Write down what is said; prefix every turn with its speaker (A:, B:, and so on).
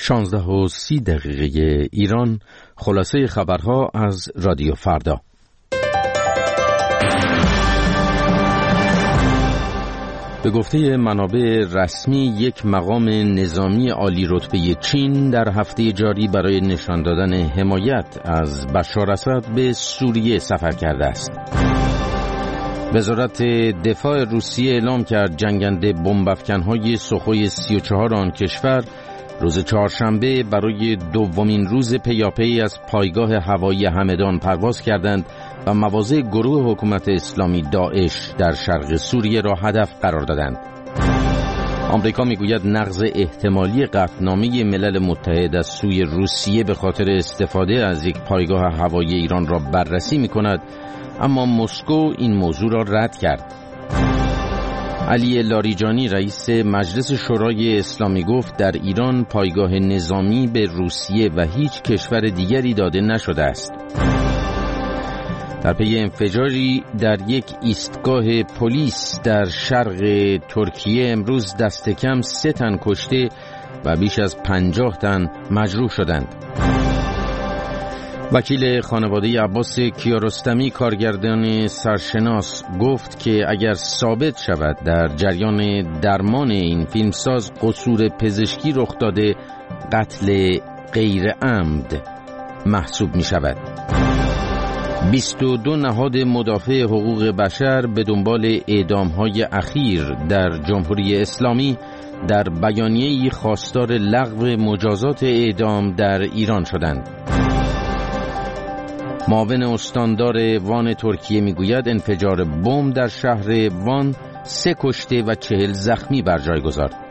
A: 16:30 ایران. خلاصه خبرها از رادیو فردا. به گفته منابع رسمی، یک مقام نظامی عالی رتبه چین در هفته جاری برای نشان دادن حمایت از بشار اسد به سوریه سفر کرده است. وزارت دفاع روسیه اعلام کرد جنگنده بمب‌افکن‌های سوخوی 34 آن کشور روز چهارشنبه برای دومین روز پیاپی از پایگاه هوایی همدان پرواز کردند و مواضع گروه حکومت اسلامی داعش در شرق سوریه را هدف قرار دادند. آمریکا میگوید نقض احتمالی قطعنامه ملل متحد از سوی روسیه به خاطر استفاده از یک پایگاه هوایی ایران را بررسی می‌کند، اما مسکو این موضوع را رد کرد. علی لاریجانی رئیس مجلس شورای اسلامی گفت در ایران پایگاه نظامی به روسیه و هیچ کشور دیگری داده نشده است. در پی انفجاری در یک ایستگاه پلیس در شرق ترکیه امروز دست کم 3 تن کشته و بیش از 50 تن مجروح شدند. وکیل خانواده عباس کیارستمی، کارگردان سرشناس، گفت که اگر ثابت شود در جریان درمان این فیلمساز قصور پزشکی رخ داده، قتل غیر عمد محسوب می شود. 22 نهاد مدافع حقوق بشر به دنبال اعدام‌های اخیر در جمهوری اسلامی در بیانیه‌ای خواستار لغو مجازات اعدام در ایران شدند. معاون استاندار وان ترکیه میگوید انفجار بمب در شهر وان 3 کشته و 40 زخمی بر جای گذارد.